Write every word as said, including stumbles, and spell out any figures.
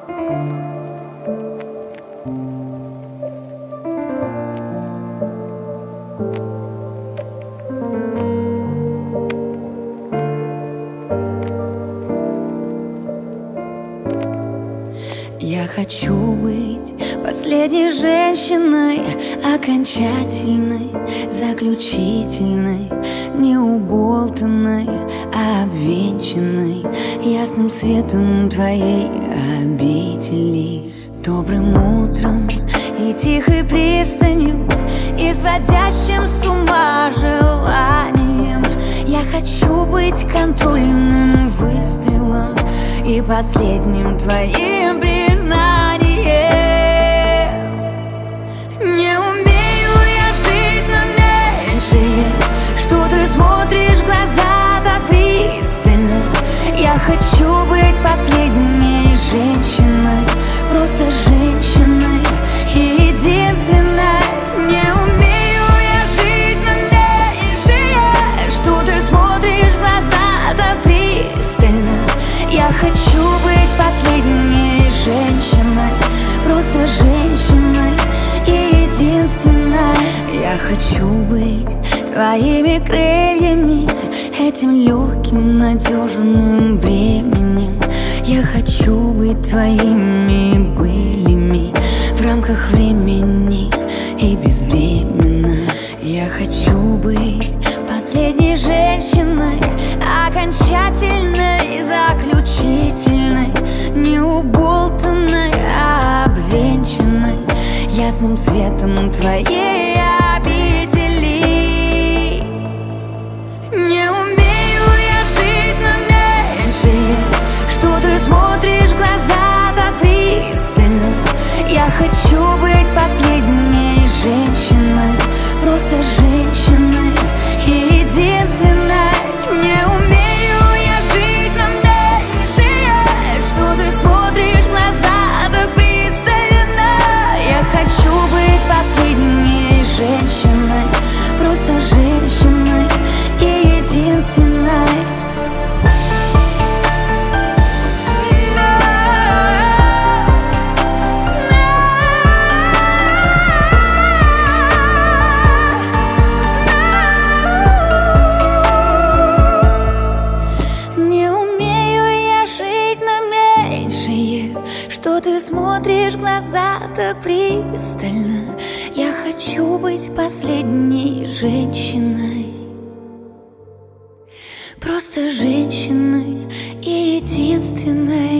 Я хочу быть последней женщиной, окончательной, заключительной, неуболтанной, обвенчанной ясным светом твоей обители. Добрым утром и тихой пристанью, и сводящим с ума желанием. Я хочу быть контрольным выстрелом и последним твоим признанием. Не умею я жить на меньшее, что ты смотришь в глаза так пристально. Я хочу быть последней женщиной, просто женщиной и единственной. Не умею я жить на меньшее, что ты смотришь в глаза так пристально. Я хочу быть последней женщиной, просто женщиной и единственной. Я хочу быть твоими крыльями, этим легким, надежным бременем. Я хочу быть твоими былями в рамках времени и безвременно. Я хочу быть последней женщиной, окончательной, заключительной, неуболтанной, обвенчанной ясным светом твоей обители. Не умею я жить на меньшее, что ты смотришь в глаза так пристально. Я хочу быть последней женщиной, просто женщиной и единственной. Не умею я жить на меньшее, что ты смотришь в глаза так пристально. Я хочу быть последней женщиной, просто женщиной и единственной. Что ты смотришь в глаза так пристально. Я хочу быть последней женщиной, просто женщиной и единственной.